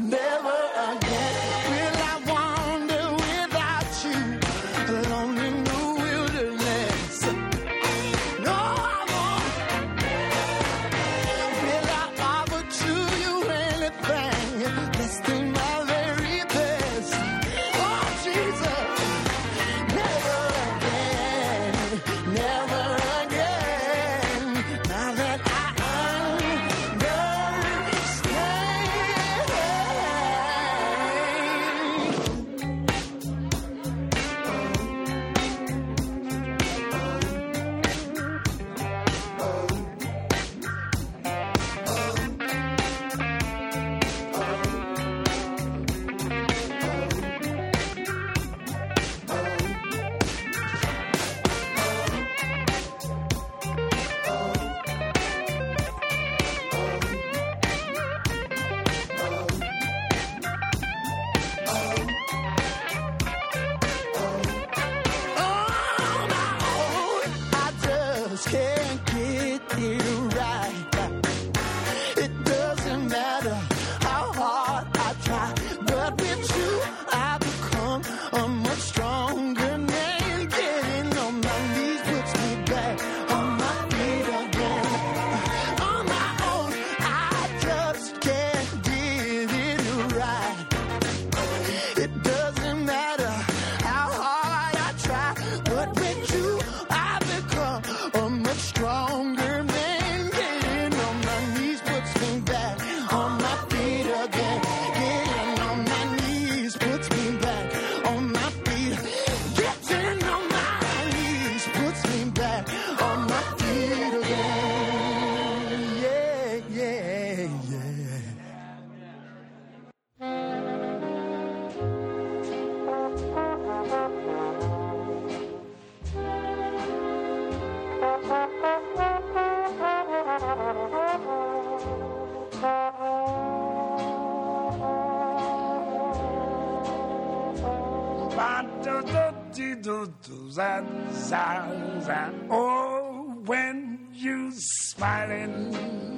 Oh, when you smiling,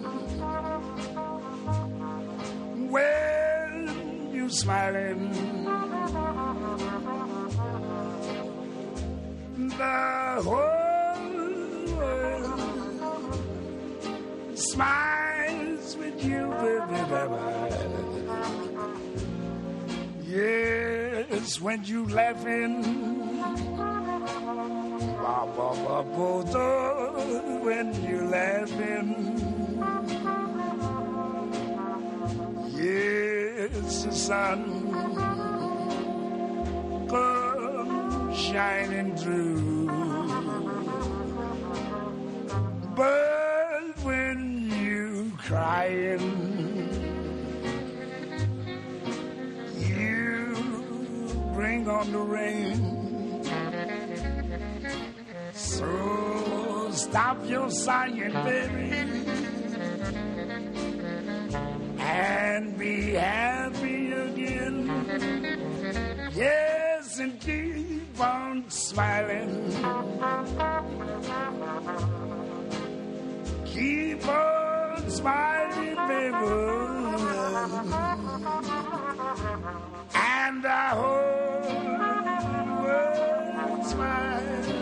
when you smiling, the whole world smiles with you, baby. Yes, when you laughing, when you laughing, yes, the sun comes shining through, but when you crying, bring on the rain. So stop your sighing, baby, and be happy again. Yes, and keep on smiling. Keep on smiling, baby. And I hope world smile.